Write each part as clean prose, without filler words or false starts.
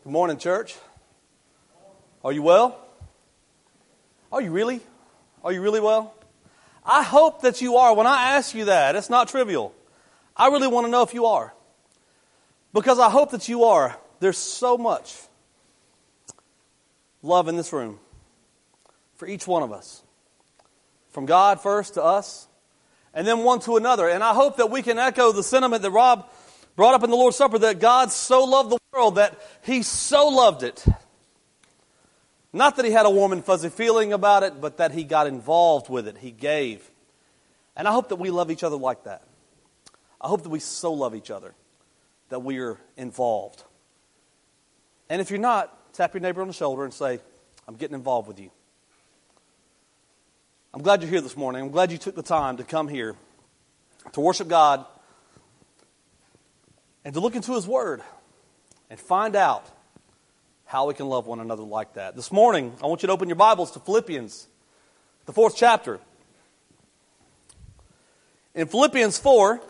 Good morning, church. Are you well? Are you really? Are you really well? I hope that you are. When I ask you that, it's not trivial. I really want to know if you are. Because I hope that you are. There's so much love in this room for each one of us. From God first to us, and then one to another. And I hope that we can echo the sentiment that Rob brought up in the Lord's Supper, that God so loved the world that He so loved it. Not that He had a warm and fuzzy feeling about it, but that He got involved with it. He gave. And I hope that we love each other like that. I hope that we so love each other that we are involved. And if you're not, tap your neighbor on the shoulder and say, I'm getting involved with you. I'm glad you're here this morning. I'm glad you took the time to come here to worship God and to look into His Word and find out how we can love one another like that. This morning, I want you to open your Bibles to Philippians, the 4th chapter. In Philippians 4,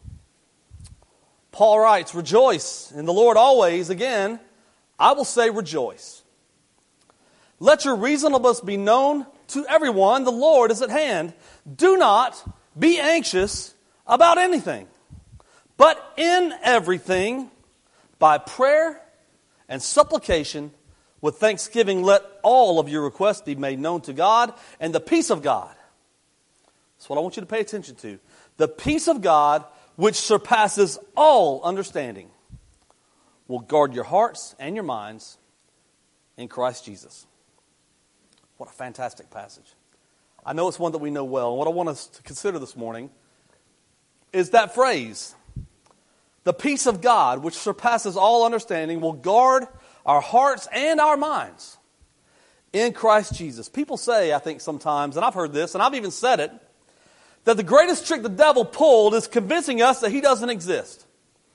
Paul writes, "Rejoice in the Lord always. Again, I will say rejoice. Let your reasonableness be known to everyone. The Lord is at hand. Do not be anxious about anything, but in everything, by prayer and supplication, with thanksgiving, let all of your requests be made known to God, and the peace of God." That's what I want you to pay attention to. The peace of God, which surpasses all understanding, will guard your hearts and your minds in Christ Jesus. What a fantastic passage. I know it's one that we know well. And what I want us to consider this morning is that phrase, the peace of God, which surpasses all understanding, will guard our hearts and our minds in Christ Jesus. People say, I think sometimes, and I've heard this, and I've even said it, that the greatest trick the devil pulled is convincing us that he doesn't exist.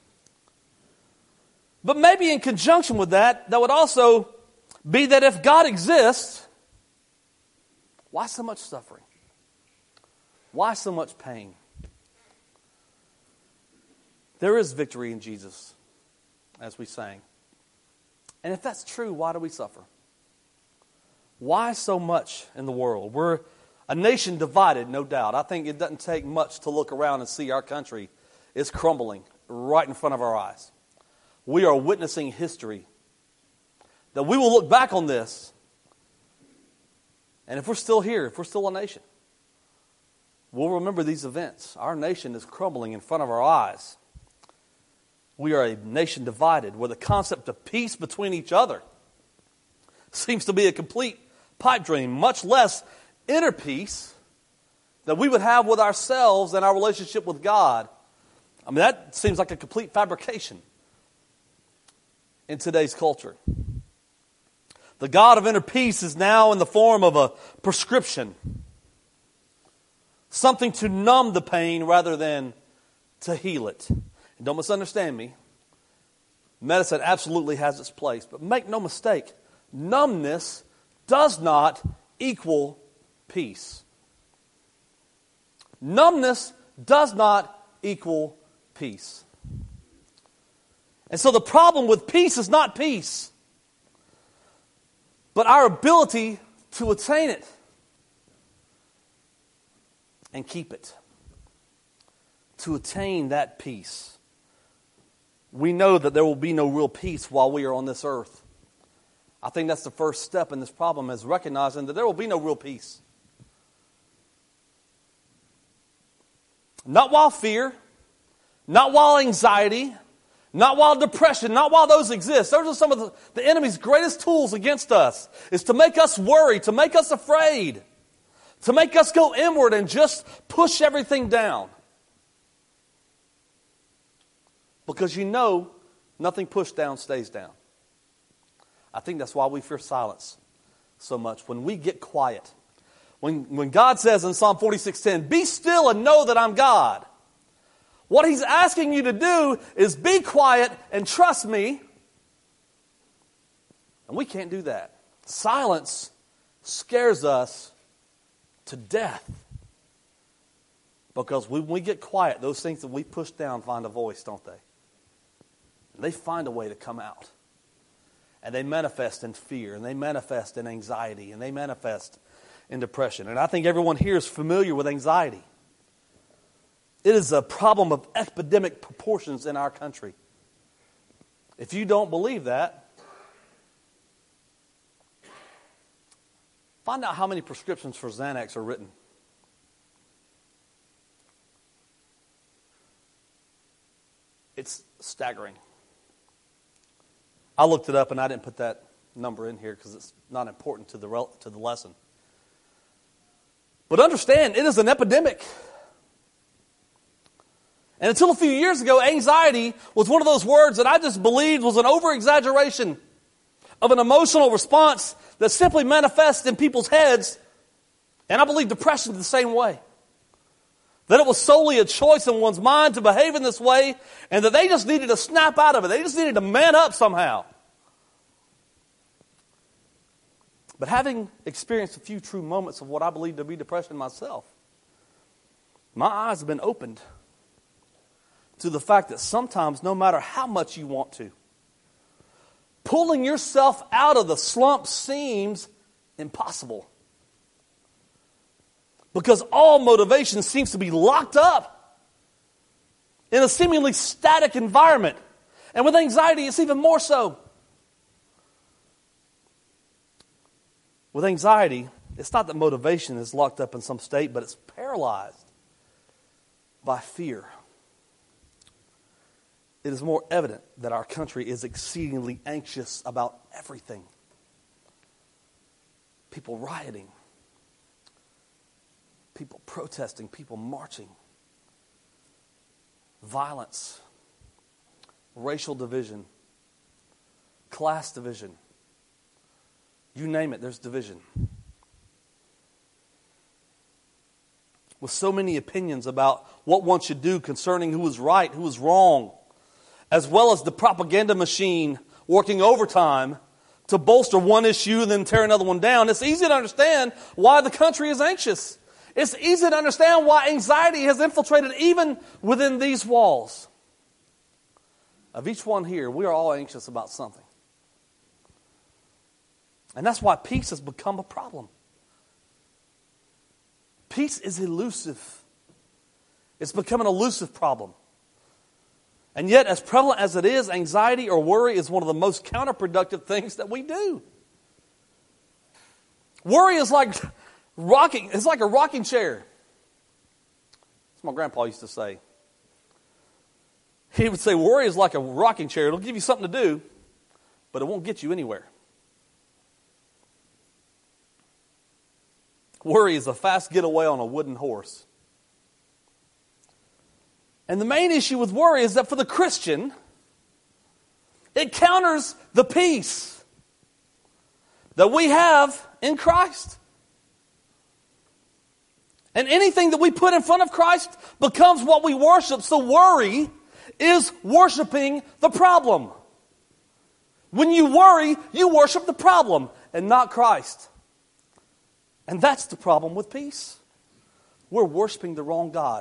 But maybe in conjunction with that, that would also be that if God exists, why so much suffering? Why so much pain? There is victory in Jesus, as we sang. And if that's true, why do we suffer? Why so much in the world? We're a nation divided, no doubt. I think it doesn't take much to look around and see our country is crumbling right in front of our eyes. We are witnessing history. That we will look back on this, and if we're still here, if we're still a nation, we'll remember these events. Our nation is crumbling in front of our eyes. We are a nation divided, where the concept of peace between each other seems to be a complete pipe dream, much less inner peace that we would have with ourselves and our relationship with God. I mean, that seems like a complete fabrication in today's culture. The God of inner peace is now in the form of a prescription, something to numb the pain rather than to heal it. And don't misunderstand me. Medicine absolutely has its place. But make no mistake, numbness does not equal peace. Numbness does not equal peace. And so the problem with peace is not peace, but our ability to attain it and keep it. To attain that peace. We know that there will be no real peace while we are on this earth. I think that's the first step in this problem, is recognizing that there will be no real peace. Not while fear, not while anxiety, not while depression, not while those exist. Those are some of the enemy's greatest tools against us, is to make us worry, to make us afraid, to make us go inward and just push everything down. Because you know, nothing pushed down stays down. I think that's why we fear silence so much. When we get quiet, when God says in Psalm 46:10, "Be still and know that I'm God," what He's asking you to do is be quiet and trust me. And we can't do that. Silence scares us to death. Because when we get quiet, those things that we push down find a voice, don't they? And they find a way to come out. And they manifest in fear, and they manifest in anxiety, and they manifest in depression. And I think everyone here is familiar with anxiety. It is a problem of epidemic proportions in our country. If you don't believe that, find out how many prescriptions for Xanax are written. It's staggering. I looked it up, and I didn't put that number in here because it's not important to the lesson. But understand, it is an epidemic. And until a few years ago, anxiety was one of those words that I just believed was an over-exaggeration of an emotional response that simply manifests in people's heads. And I believe depression is the same way. That it was solely a choice in one's mind to behave in this way, and that they just needed to snap out of it. They just needed to man up somehow. But having experienced a few true moments of what I believe to be depression myself, my eyes have been opened to the fact that sometimes, no matter how much you want to, pulling yourself out of the slump seems impossible. Because all motivation seems to be locked up in a seemingly static environment. And with anxiety, it's even more so. With anxiety, it's not that motivation is locked up in some state, but it's paralyzed by fear. It is more evident that our country is exceedingly anxious about everything. People rioting, people protesting, people marching, violence, racial division, class division. You name it, there's division. With so many opinions about what one should do concerning who is right, who is wrong, as well as the propaganda machine working overtime to bolster one issue and then tear another one down, it's easy to understand why the country is anxious. It's easy to understand why anxiety has infiltrated even within these walls. Of each one here, we are all anxious about something. And that's why peace has become a problem. Peace is elusive. It's become an elusive problem. And yet, as prevalent as it is, anxiety or worry is one of the most counterproductive things that we do. Worry is like rocking. It's like a rocking chair. That's what my grandpa used to say. He would say, worry is like a rocking chair. It'll give you something to do, but it won't get you anywhere. Worry is a fast getaway on a wooden horse. And the main issue with worry is that for the Christian, it counters the peace that we have in Christ. And anything that we put in front of Christ becomes what we worship. So worry is worshiping the problem. When you worry, you worship the problem and not Christ. And that's the problem with peace. We're worshiping the wrong God.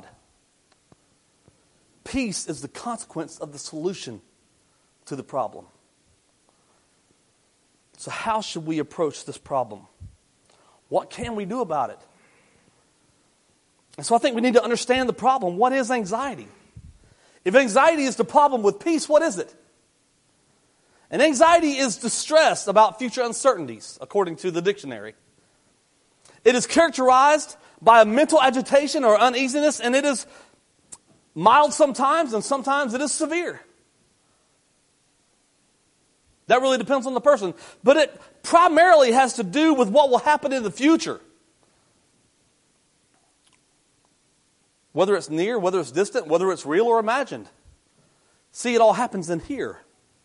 Peace is the consequence of the solution to the problem. So how should we approach this problem? What can we do about it? And so I think we need to understand the problem. What is anxiety? If anxiety is the problem with peace, what is it? And anxiety is distress about future uncertainties, according to the dictionary. It is characterized by a mental agitation or uneasiness, and it is mild sometimes, and sometimes it is severe. That really depends on the person. But it primarily has to do with what will happen in the future. Whether it's near, whether it's distant, whether it's real or imagined. See, it all happens in here.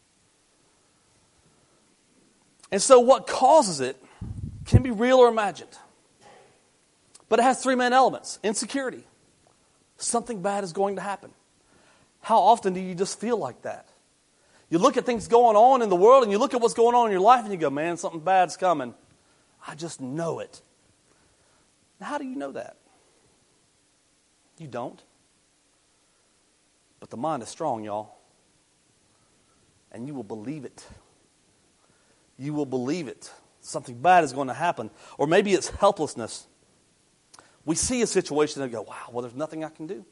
And so what causes it can be real or imagined. But it has three main elements. Insecurity. Something bad is going to happen. How often do you just feel like that? You look at things going on in the world and you look at what's going on in your life and you go, man, something bad's coming. I just know it. Now, how do you know that? You don't. But the mind is strong, y'all. And you will believe it. you will believe it. Something bad is going to happen. Or maybe it's helplessness. We see a situation and go, wow, well, there's nothing I can do.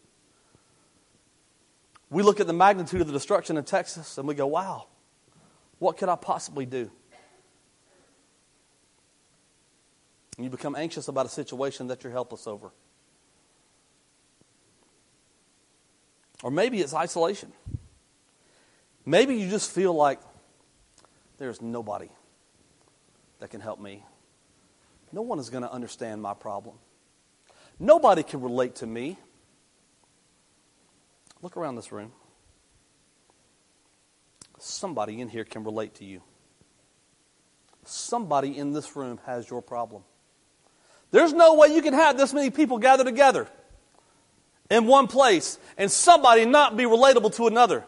We look at the magnitude of the destruction in Texas and we go, wow, what could I possibly do? And you become anxious about a situation that you're helpless over. Or maybe it's isolation. Maybe you just feel like there's nobody that can help me. No one is going to understand my problem. Nobody can relate to me. Look around this room. Somebody in here can relate to you. Somebody in this room has your problem. There's no way you can have this many people gather together in one place and somebody not be relatable to another.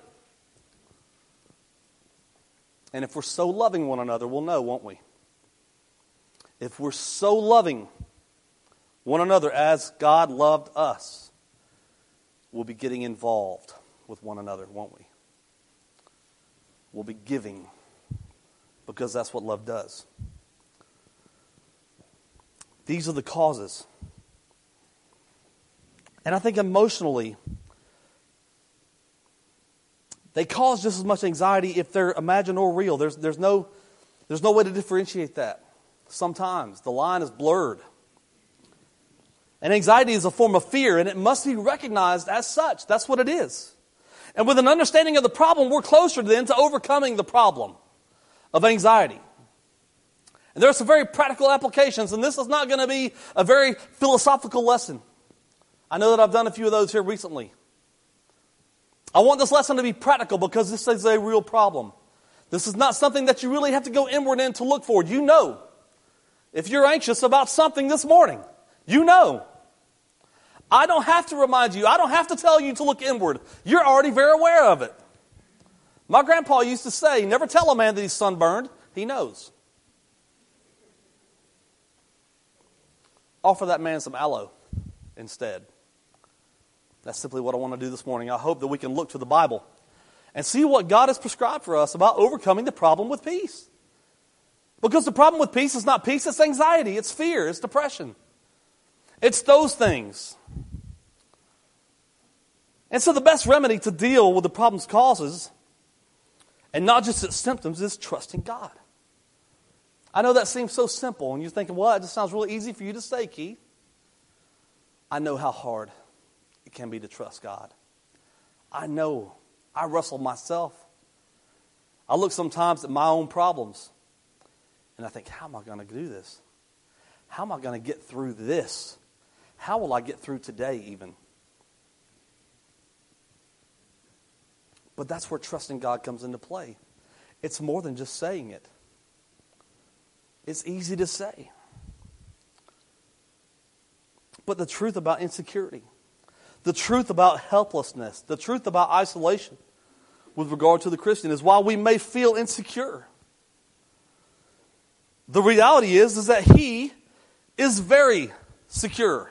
And if we're so loving one another, we'll know, won't we? If we're so loving one another as God loved us, we'll be getting involved with one another, won't we? We'll be giving because that's what love does. These are the causes. And I think emotionally, they cause just as much anxiety if they're imagined or real. There's no way to differentiate that. Sometimes the line is blurred. And anxiety is a form of fear, and it must be recognized as such. That's what it is. And with an understanding of the problem, we're closer then to overcoming the problem of anxiety. And there are some very practical applications, and this is not going to be a very philosophical lesson. I know that I've done a few of those here recently. I want this lesson to be practical because this is a real problem. This is not something that you really have to go inward in to look for. You know. If you're anxious about something this morning, you know. I don't have to remind you. I don't have to tell you to look inward. You're already very aware of it. My grandpa used to say, never tell a man that he's sunburned. He knows. Offer that man some aloe instead. That's simply what I want to do this morning. I hope that we can look to the Bible and see what God has prescribed for us about overcoming the problem with peace. Because the problem with peace is not peace, it's anxiety, it's fear, it's depression. It's those things. And so the best remedy to deal with the problem's causes, and not just its symptoms, is trusting God. I know that seems so simple, and you're thinking, well, it just sounds really easy for you to say, Keith. I know how hard it can be to trust God. I know. I wrestle myself. I look sometimes at my own problems, and I think, how am I going to do this? How am I going to get through this? How will I get through today even? But that's where trusting God comes into play. It's more than just saying it. It's easy to say. But the truth about insecurity, the truth about helplessness, the truth about isolation with regard to the Christian is while we may feel insecure, the reality is that He is very secure.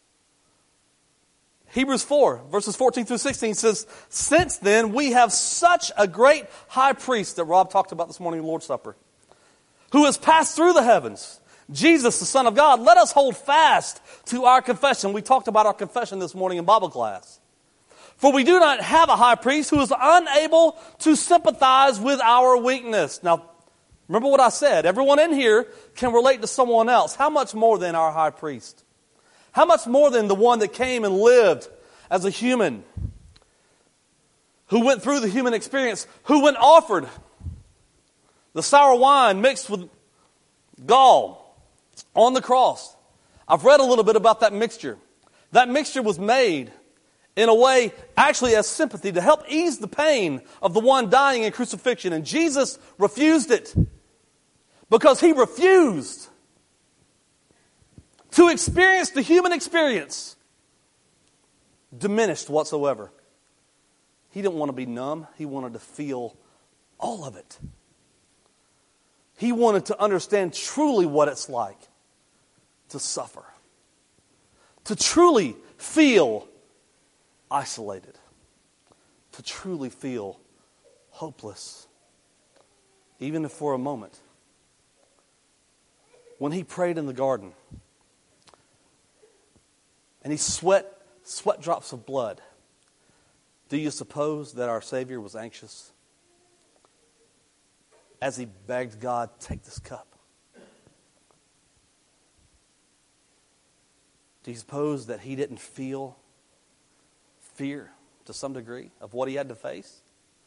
Hebrews 4, verses 14 through 16 says, since then we have such a great high priest that Rob talked about this morning in the Lord's Supper, who has passed through the heavens, Jesus, the Son of God. Let us hold fast to our confession. We talked about our confession this morning in Bible class. For we do not have a high priest who is unable to sympathize with our weakness. Now, remember what I said. Everyone in here can relate to someone else. How much more than our high priest? How much more than the one that came and lived as a human, who went through the human experience, who when offered the sour wine mixed with gall on the cross. I've read a little bit about that mixture. That mixture was made in a way actually as sympathy to help ease the pain of the one dying in crucifixion. And Jesus refused it because He refused to experience the human experience diminished whatsoever. He didn't want to be numb. He wanted to feel all of it. He wanted to understand truly what it's like to suffer, to truly feel isolated, to truly feel hopeless, even if for a moment when he prayed in the garden and he sweat drops of blood, do you suppose that our Savior was anxious as he begged God, take this cup? Do you suppose that he didn't feel fear to some degree of what he had to face?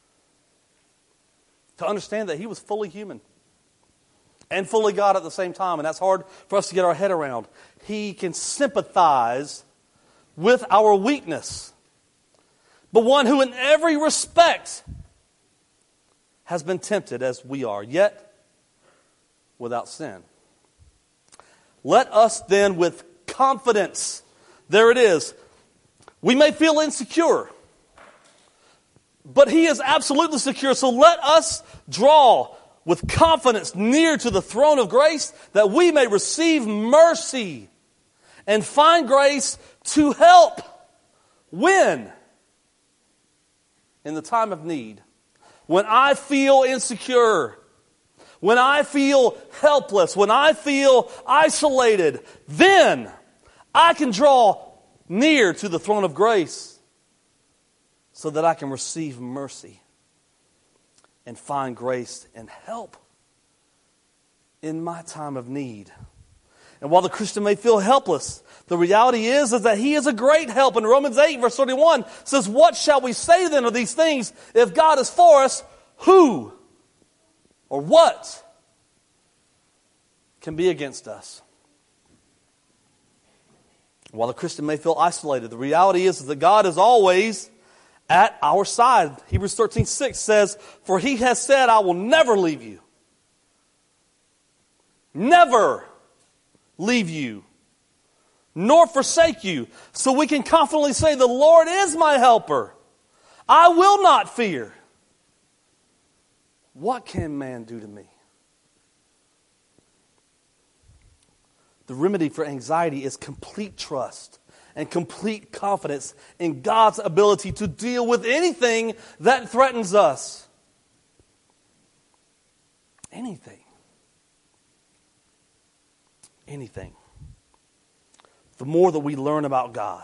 To understand that he was fully human and fully God at the same time, and that's hard for us to get our head around. He can sympathize with our weakness, but one who in every respect has been tempted as we are, yet without sin. Let us then with confidence, there it is. We may feel insecure, but he is absolutely secure. So let us draw with confidence near to the throne of grace that we may receive mercy and find grace to help when? In the time of need. When I feel insecure, when I feel helpless, when I feel isolated, then I can draw near to the throne of grace so that I can receive mercy and find grace and help in my time of need. And while the Christian may feel helpless, the reality is that he is a great help. In Romans 8, verse 31, says, what shall we say then of these things? If God is for us, who or what can be against us? While the Christian may feel isolated, the reality is that God is always at our side. Hebrews 13:6 says, for he has said, I will never leave you. Never leave you, nor forsake you. So we can confidently say, the Lord is my helper. I will not fear. What can man do to me? The remedy for anxiety is complete trust and complete confidence in God's ability to deal with anything that threatens us. Anything. Anything. The more that we learn about God,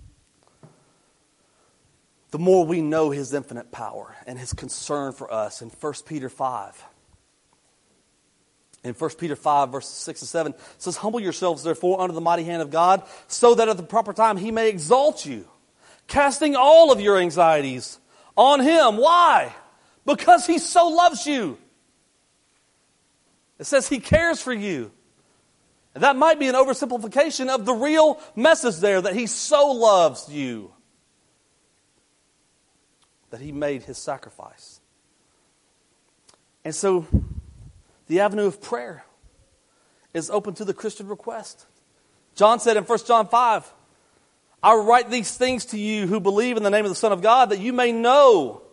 the more we know his infinite power and his concern for us. In 1 Peter 5. In 1 Peter 5, verses 6 and 7, it says, humble yourselves, therefore, under the mighty hand of God, so that at the proper time he may exalt you, casting all of your anxieties on him. Why? Because he so loves you. It says he cares for you. And that might be an oversimplification of the real message there, that he so loves you that he made his sacrifice. And so the avenue of prayer is open to the Christian request. John said in 1 John 5, I write these things to you who believe in the name of the Son of God, that you may know.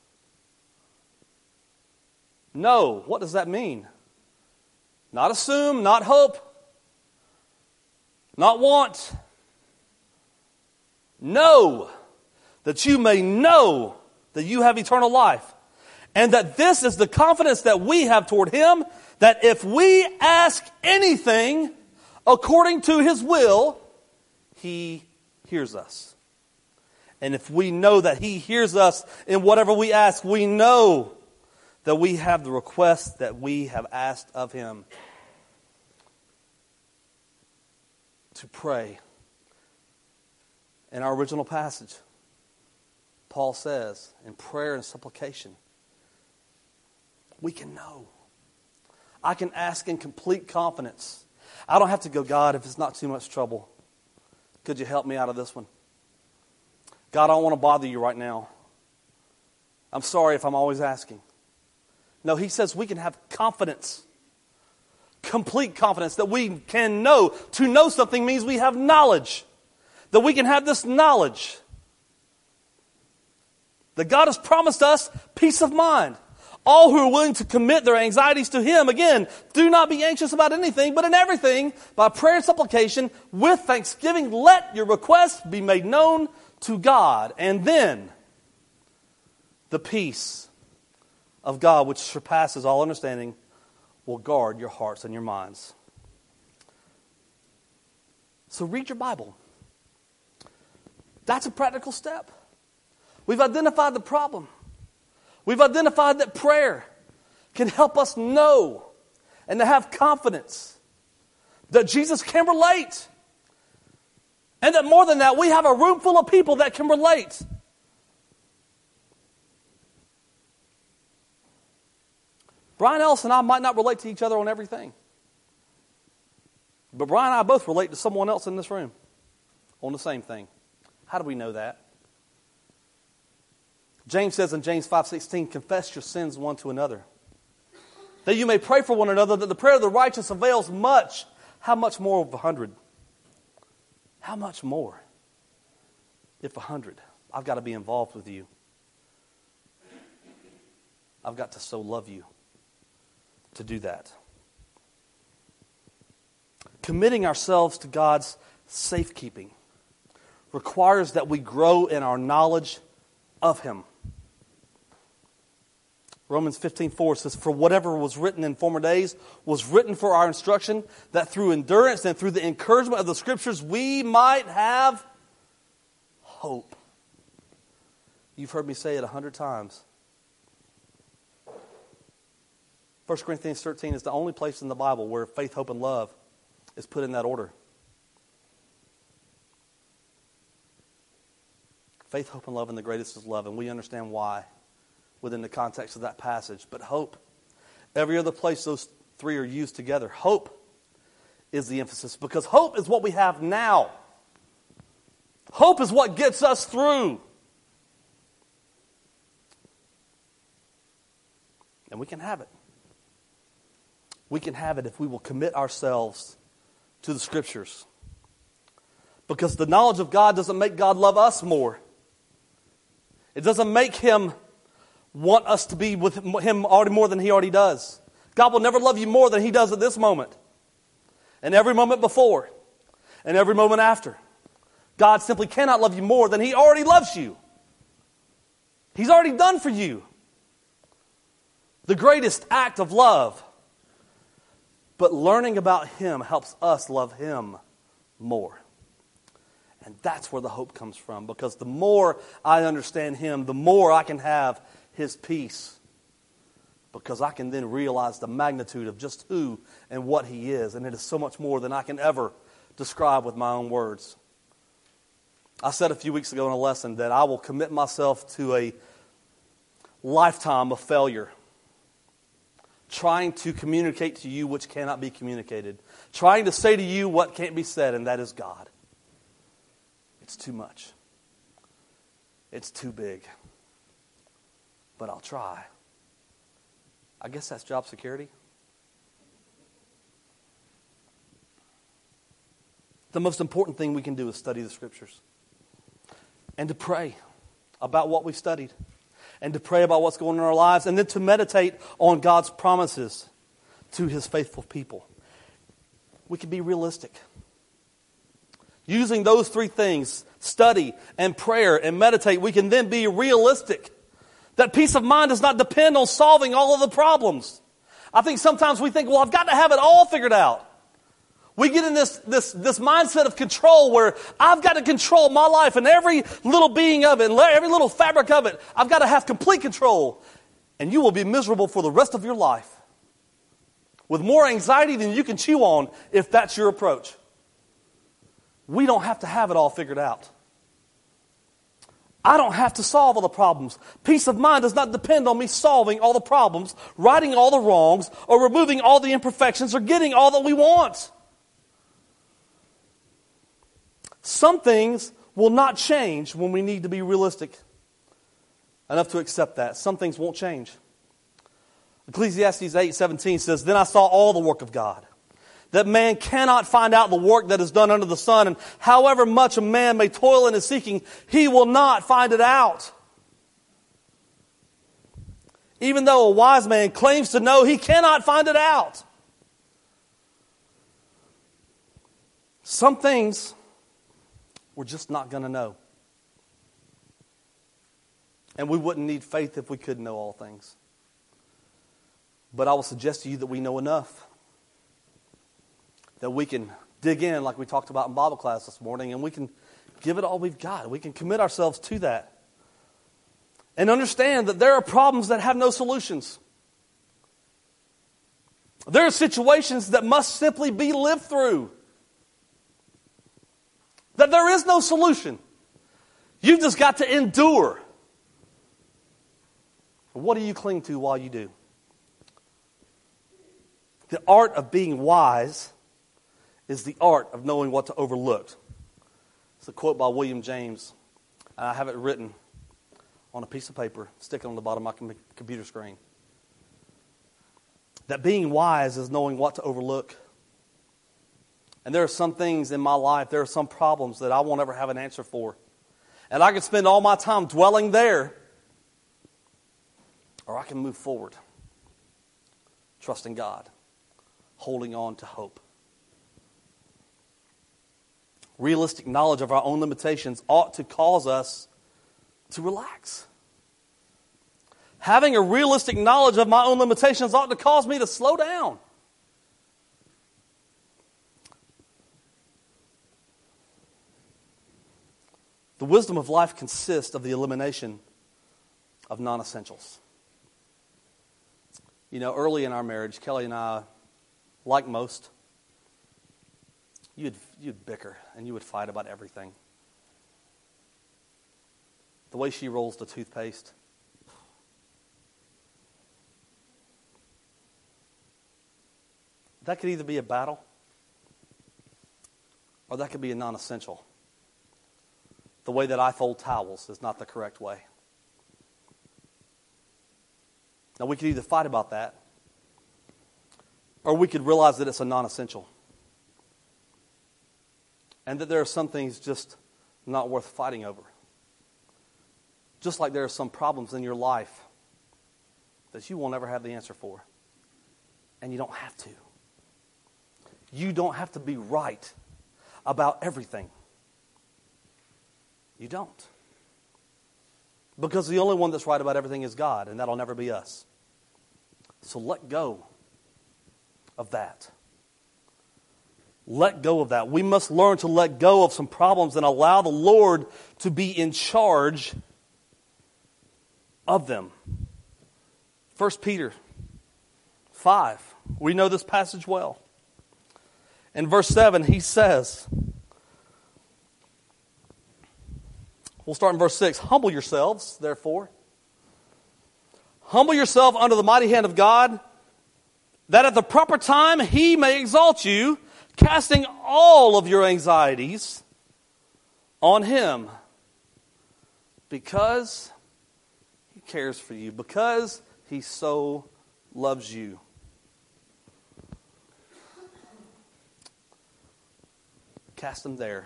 Know. What does that mean? Not assume, not hope, not want. Know. That you may know that you have eternal life. And that this is the confidence that we have toward him, that if we ask anything according to his will, he hears us. And if we know that he hears us in whatever we ask, we know that we have the request that we have asked of him. To pray. In our original passage, Paul says, in prayer and supplication, we can know. I can ask in complete confidence. I don't have to go, God, if it's not too much trouble, could you help me out of this one? God, I don't want to bother you right now. I'm sorry if I'm always asking. No, he says we can have confidence. Complete confidence that we can know. To know something means we have knowledge. That we can have this knowledge. That God has promised us peace of mind. All who are willing to commit their anxieties to him, again, do not be anxious about anything, but in everything, by prayer and supplication, with thanksgiving, let your requests be made known to God. And then, the peace of God, which surpasses all understanding, will guard your hearts and your minds. So read your Bible. That's a practical step. We've identified the problem. We've identified that prayer can help us know and to have confidence that Jesus can relate. And that more than that, we have a room full of people that can relate. Brian Ellis and I might not relate to each other on everything. But Brian and I both relate to someone else in this room on the same thing. How do we know that? James says in James 5:16, confess your sins one to another, that you may pray for one another, that the prayer of the righteous avails much. How much more of 100? How much more if 100? I've got to be involved with you. I've got to so love you to do that. Committing ourselves to God's safekeeping requires that we grow in our knowledge of Him. Romans 15:4 says, for whatever was written in former days was written for our instruction, that through endurance and through the encouragement of the Scriptures we might have hope. You've heard me say it 100 times. 1 Corinthians 13 is the only place in the Bible where faith, hope, and love is put in that order. Faith, hope, and love, and the greatest is love, and we understand why within the context of that passage. But hope, every other place those three are used together, hope is the emphasis, because hope is what we have now. Hope is what gets us through. And we can have it. We can have it if we will commit ourselves to the Scriptures. Because the knowledge of God doesn't make God love us more. It doesn't make Him want us to be with Him already more than He already does. God will never love you more than He does at this moment. And every moment before. And every moment after. God simply cannot love you more than He already loves you. He's already done for you the greatest act of love. But learning about Him helps us love Him more. And that's where the hope comes from. Because the more I understand Him, the more I can have His peace. Because I can then realize the magnitude of just who and what He is. And it is so much more than I can ever describe with my own words. I said a few weeks ago in a lesson that I will commit myself to a lifetime of failure. Trying to communicate to you which cannot be communicated. Trying to say to you what can't be said, and that is God. It's too much. It's too big. But I'll try. I guess that's job security. The most important thing we can do is study the Scriptures. And to pray about what we've studied. And to pray about what's going on in our lives. And then to meditate on God's promises to His faithful people. We can be realistic. Using those three things, study and prayer and meditate, we can then be realistic. That peace of mind does not depend on solving all of the problems. I think sometimes we think, well, I've got to have it all figured out. We get in this mindset of control where I've got to control my life and every little being of it, and every little fabric of it. I've got to have complete control. And you will be miserable for the rest of your life. With more anxiety than you can chew on if that's your approach. We don't have to have it all figured out. I don't have to solve all the problems. Peace of mind does not depend on me solving all the problems, righting all the wrongs, or removing all the imperfections, or getting all that we want. Some things will not change when we need to be realistic enough to accept that. Some things won't change. Ecclesiastes 8:17 says, then I saw all the work of God, that man cannot find out the work that is done under the sun, and however much a man may toil in his seeking, he will not find it out. Even though a wise man claims to know, he cannot find it out. Some things we're just not going to know. And we wouldn't need faith if we could know all things. But I will suggest to you that we know enough that we can dig in like we talked about in Bible class this morning, and we can give it all we've got. We can commit ourselves to that. And understand that there are problems that have no solutions. There are situations that must simply be lived through. That there is no solution. You've just got to endure. What do you cling to while you do? The art of being wise is the art of knowing what to overlook. It's a quote by William James. I have it written on a piece of paper, stick it on the bottom of my computer screen. That being wise is knowing what to overlook. And there are some things in my life, there are some problems that I won't ever have an answer for. And I can spend all my time dwelling there, or I can move forward, trusting God, holding on to hope. Realistic knowledge of our own limitations ought to cause us to relax. Having a realistic knowledge of my own limitations ought to cause me to slow down. The wisdom of life consists of the elimination of non-essentials. You know, early in our marriage, Kelly and I, like most, you'd bicker and you would fight about everything. The way she rolls the toothpaste. That could either be a battle or that could be a non-essential. The way that I fold towels is not the correct way. Now, we could either fight about that or we could realize that it's a non-essential. And that there are some things just not worth fighting over. Just like there are some problems in your life that you will never have the answer for. And you don't have to. You don't have to be right about everything. You don't. Because the only one that's right about everything is God, and that'll never be us. So let go of that. Let go of that. We must learn to let go of some problems and allow the Lord to be in charge of them. 1 Peter 5. We know this passage well. In verse 7, he says, we'll start in verse 6. Humble yourselves, therefore. Humble yourself under the mighty hand of God, that at the proper time he may exalt you, casting all of your anxieties on him, because he cares for you, because he so loves you. Cast them there.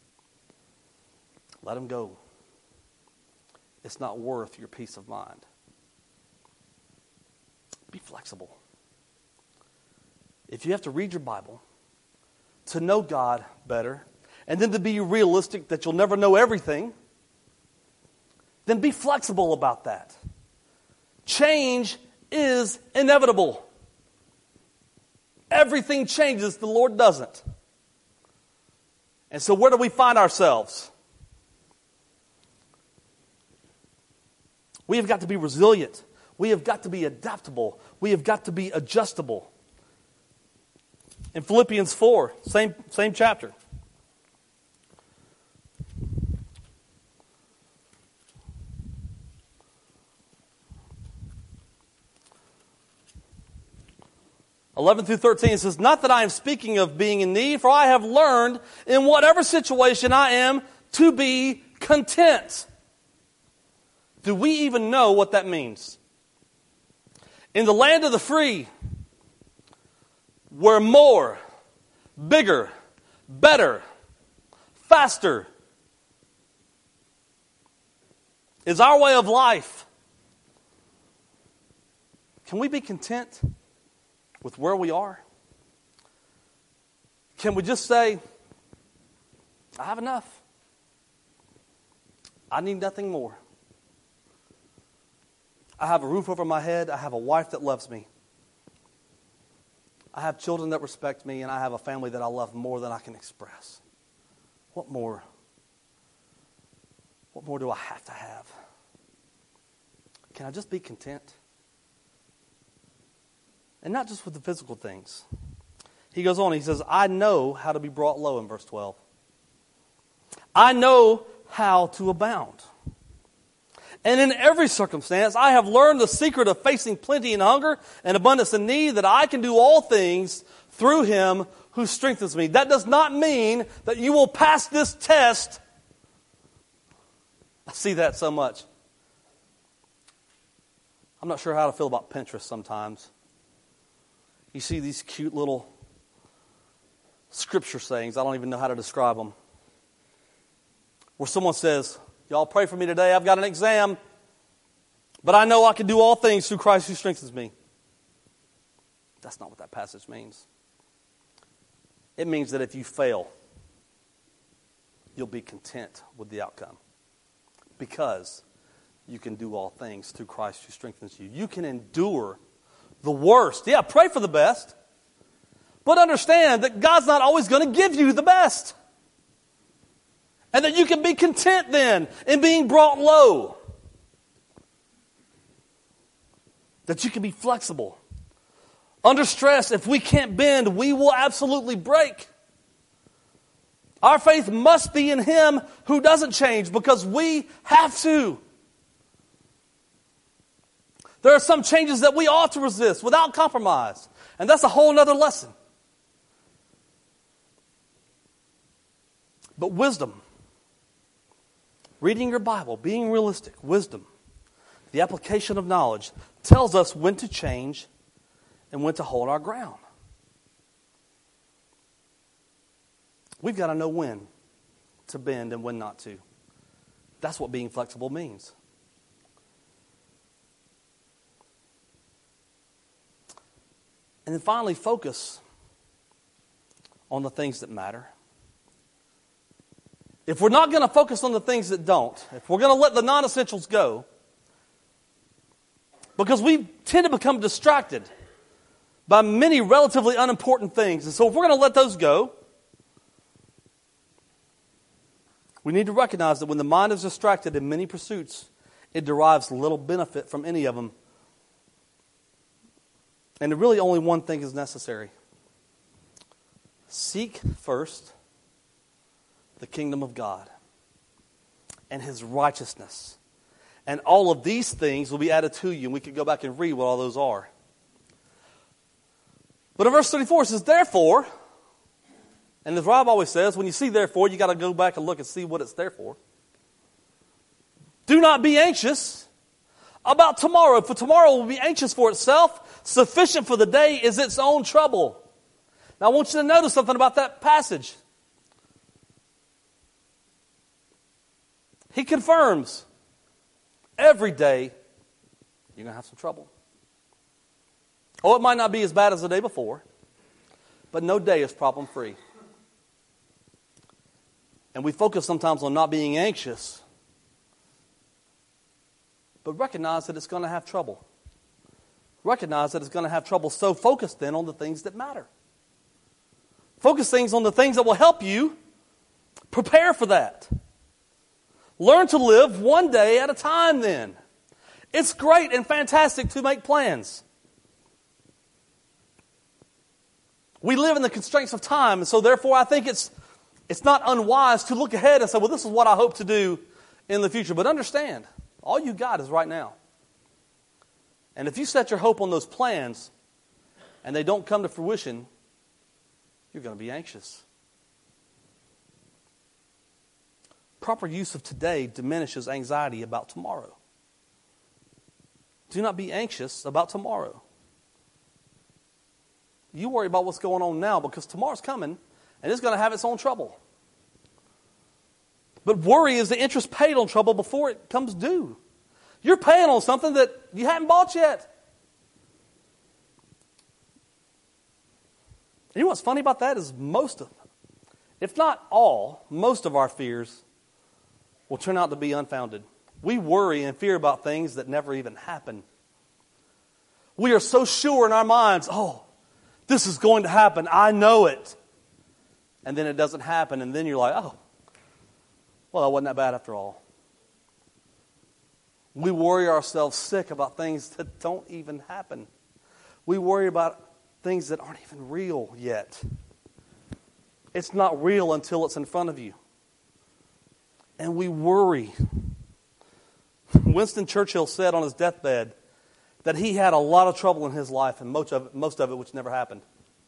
Let them go. It's not worth your peace of mind. Be flexible. If you have to read your Bible to know God better, and then to be realistic that you'll never know everything, then be flexible about that. Change is inevitable. Everything changes, the Lord doesn't. And so where do we find ourselves? We have got to be resilient. We have got to be adaptable. We have got to be adjustable. In Philippians 4, same chapter. (11 through 13) it says, "Not that I am speaking of being in need, for I have learned in whatever situation I am to be content." Do we even know what that means? In the land of the free, where more, bigger, better, faster is our way of life, can we be content with where we are? Can we just say, I have enough. I need nothing more. I have a roof over my head. I have a wife that loves me. I have children that respect me, and I have a family that I love more than I can express. What more? What more do I have to have? Can I just be content? And not just with the physical things. He goes on, he says, I know how to be brought low in verse 12. I know how to abound. And in every circumstance, I have learned the secret of facing plenty and hunger and abundance and need, that I can do all things through Him who strengthens me. That does not mean that you will pass this test. I see that so much. I'm not sure how to feel about Pinterest sometimes. You see these cute little scripture sayings. I don't even know how to describe them. Where someone says, y'all pray for me today. I've got an exam. But I know I can do all things through Christ who strengthens me. That's not what that passage means. It means that if you fail, you'll be content with the outcome. Because you can do all things through Christ who strengthens you. You can endure the worst. Yeah, pray for the best. But understand that God's not always going to give you the best. And that you can be content then in being brought low. That you can be flexible. Under stress, if we can't bend, we will absolutely break. Our faith must be in Him who doesn't change, because we have to. There are some changes that we ought to resist without compromise. And that's a whole other lesson. But wisdom, reading your Bible, being realistic, wisdom, the application of knowledge, tells us when to change and when to hold our ground. We've got to know when to bend and when not to. That's what being flexible means. And then finally, focus on the things that matter. If we're not going to focus on the things that don't, if we're going to let the non-essentials go, because we tend to become distracted by many relatively unimportant things. And so if we're going to let those go, we need to recognize that when the mind is distracted in many pursuits, it derives little benefit from any of them. And really only one thing is necessary. Seek first the kingdom of God and His righteousness. And all of these things will be added to you. And we could go back and read what all those are. But in verse 34 it says, therefore, and as Rob always says, when you see therefore, you got to go back and look and see what it's there for. Do not be anxious about tomorrow, for tomorrow will be anxious for itself. Sufficient for the day is its own trouble. Now I want you to notice something about that passage. He confirms every day you're going to have some trouble. Oh, it might not be as bad as the day before, but no day is problem-free. And we focus sometimes on not being anxious, but recognize that it's going to have trouble. Recognize that it's going to have trouble, so focus then on the things that matter. Focus things on the things that will help you prepare for that. Learn to live one day at a time then. It's great and fantastic to make plans. We live in the constraints of time, and so therefore I think it's not unwise to look ahead and say, well, this is what I hope to do in the future. But understand, all you got is right now. And if you set your hope on those plans and they don't come to fruition, you're going to be anxious. Proper use of today diminishes anxiety about tomorrow. Do not be anxious about tomorrow. You worry about what's going on now, because tomorrow's coming and it's going to have its own trouble. But worry is the interest paid on trouble before it comes due. You're paying on something that you haven't bought yet. And you know what's funny about that is most of, if not all, most of our fears will turn out to be unfounded. We worry and fear about things that never even happen. We are so sure in our minds, oh, This is going to happen. I know it. And then it doesn't happen. And then you're like, oh, well, that wasn't that bad after all. We worry ourselves sick about things that don't even happen. We worry about things that aren't even real yet. It's not real until it's in front of you. And we worry. Winston Churchill said on his deathbed that he had a lot of trouble in his life, and most of it which never happened.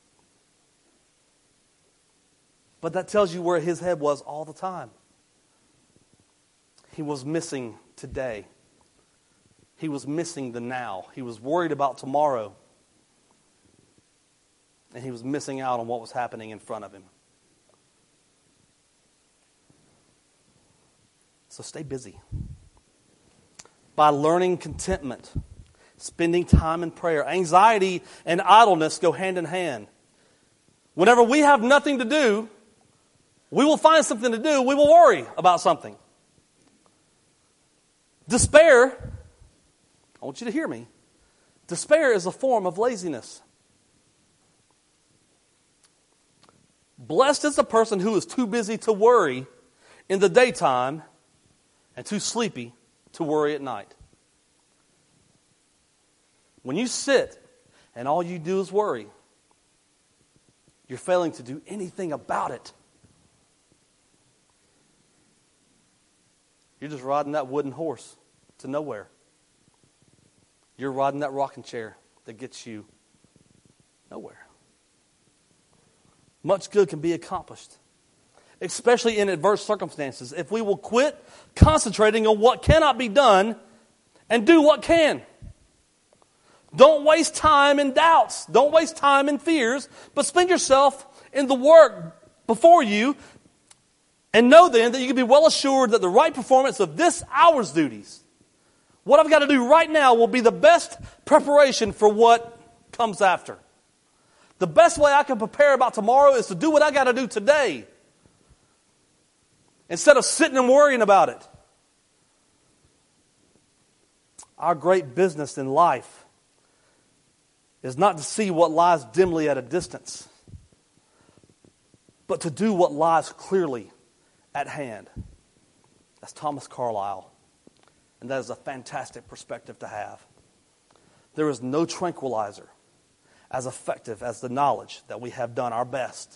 But that tells you where his head was all the time. He was missing today. He was missing the now. He was worried about tomorrow. And he was missing out on what was happening in front of him. So stay busy. By learning contentment, spending time in prayer. Anxiety and idleness go hand in hand. Whenever we have nothing to do, we will find something to do. We will worry about something. Despair, I want you to hear me. Despair is a form of laziness. Blessed is the person who is too busy to worry in the daytime and too sleepy to worry at night. When you sit and all you do is worry, you're failing to do anything about it. You're just riding that wooden horse to nowhere. You're riding that rocking chair that gets you nowhere. Much good can be accomplished, especially in adverse circumstances, if we will quit concentrating on what cannot be done and do what can. Don't waste time in doubts. Don't waste time in fears, but spend yourself in the work before you. And know then that you can be well assured that the right performance of this hour's duties, what I've got to do right now, will be the best preparation for what comes after. The best way I can prepare about tomorrow is to do what I got to do today, instead of sitting and worrying about it. Our great business in life is not to see what lies dimly at a distance, but to do what lies clearly at hand. That's Thomas Carlyle. And that is a fantastic perspective to have. There is no tranquilizer as effective as the knowledge that we have done our best.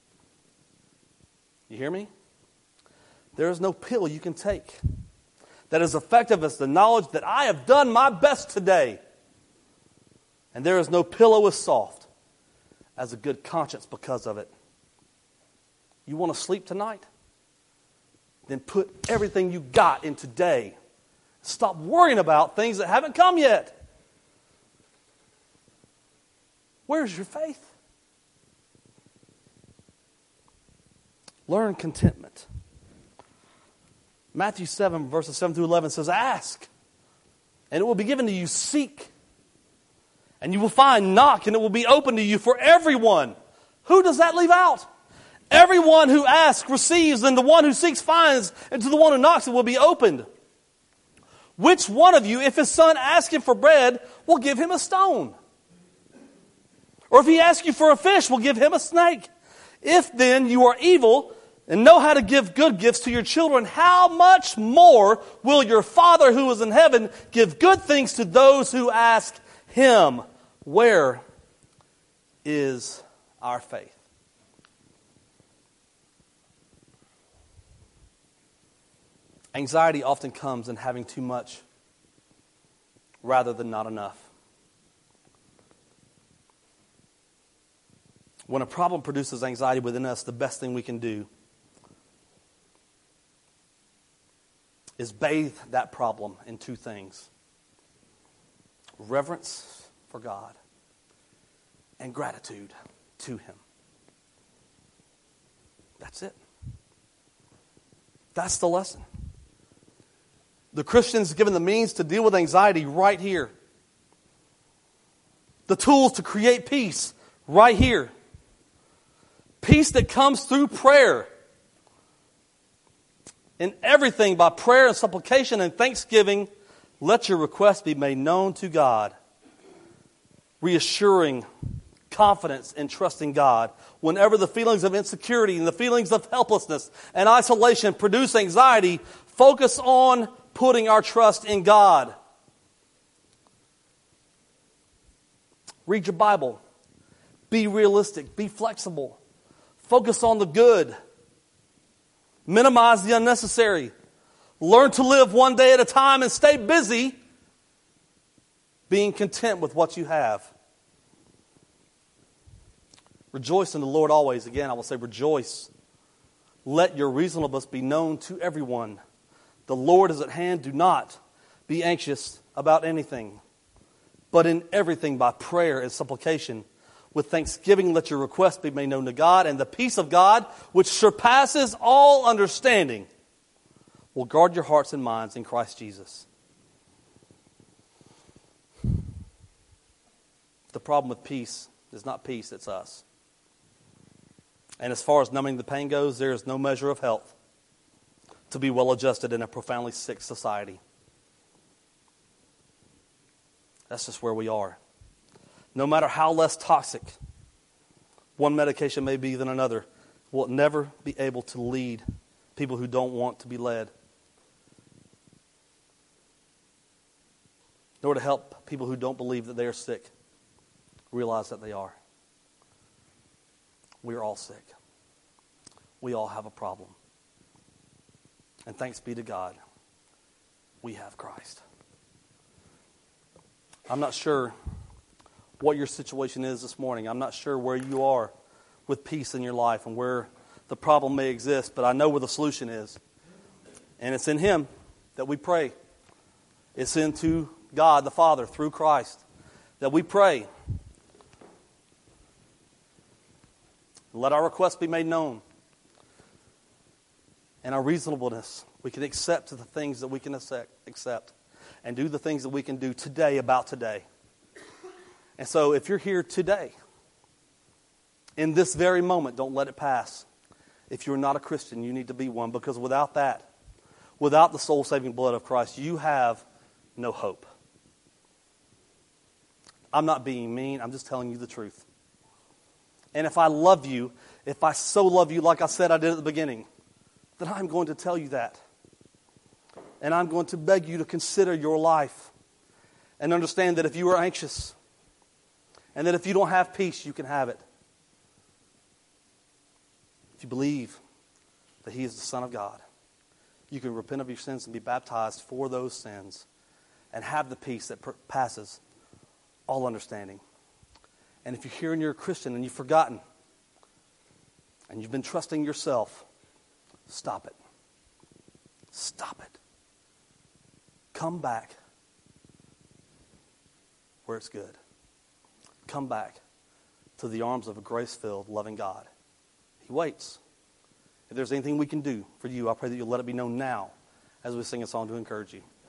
You hear me? There is no pill you can take that is effective as the knowledge that I have done my best today. And there is no pillow as soft as a good conscience because of it. You want to sleep tonight? Then put everything you got in today. Stop worrying about things that haven't come yet. Where's your faith? Learn contentment. Matthew 7, verses 7 through 11 says, ask, and it will be given to you. Seek, and you will find. Knock, and it will be open to you. For everyone. Who does that leave out? Everyone who asks receives, and the one who seeks finds, and to the one who knocks it will be opened. Which one of you, if his son asks him for bread, will give him a stone? Or if he asks you for a fish, will give him a snake? If then you are evil and know how to give good gifts to your children, how much more will your Father who is in heaven give good things to those who ask him? Where is our faith? Anxiety often comes in having too much rather than not enough. When a problem produces anxiety within us, the best thing we can do is bathe that problem in two things: reverence for God and gratitude to Him. That's it. That's the lesson. The Christian's given the means to deal with anxiety right here. The tools to create peace right here. Peace that comes through prayer. In everything, by prayer and supplication and thanksgiving, let your requests be made known to God. Reassuring confidence in trusting God. Whenever the feelings of insecurity and the feelings of helplessness and isolation produce anxiety, focus on putting our trust in God. Read your Bible. Be realistic. Be flexible. Focus on the good. Minimize the unnecessary. Learn to live one day at a time and stay busy being content with what you have. Rejoice in the Lord always. Again, I will say rejoice. Let your reasonableness be known to everyone. The Lord is at hand. Do not be anxious about anything, but in everything by prayer and supplication. With thanksgiving let your requests be made known to God, and the peace of God, which surpasses all understanding, will guard your hearts and minds in Christ Jesus. The problem with peace is not peace, it's us. And as far as numbing the pain goes, there is no measure of health to be well adjusted in a profoundly sick society. That's just where we are. No matter how less toxic one medication may be than another, will never be able to lead people who don't want to be led, nor to help people who don't believe that they are sick realize that they are. We are all sick. We all have a problem. And thanks be to God, we have Christ. I'm not sure what your situation is this morning. I'm not sure where you are with peace in your life and where the problem may exist, but I know where the solution is. And it's in Him that we pray. It's into God the Father through Christ that we pray. Let our requests be made known. And our reasonableness, we can accept the things that we can accept and do the things that we can do today about today. And so if you're here today, in this very moment, don't let it pass. If you're not a Christian, you need to be one, because without that, without the soul-saving blood of Christ, you have no hope. I'm not being mean, I'm just telling you the truth. And if I love you, if I so love you like I said I did at the beginning, then I'm going to tell you that. And I'm going to beg you to consider your life and understand that if you are anxious and that if you don't have peace, you can have it. If you believe that He is the Son of God, you can repent of your sins and be baptized for those sins and have the peace that passes all understanding. And if you're here and you're a Christian and you've forgotten and you've been trusting yourself, stop it. Stop it. Come back where it's good. Come back to the arms of a grace-filled, loving God. He waits. If there's anything we can do for you, I pray that you'll let it be known now as we sing a song to encourage you.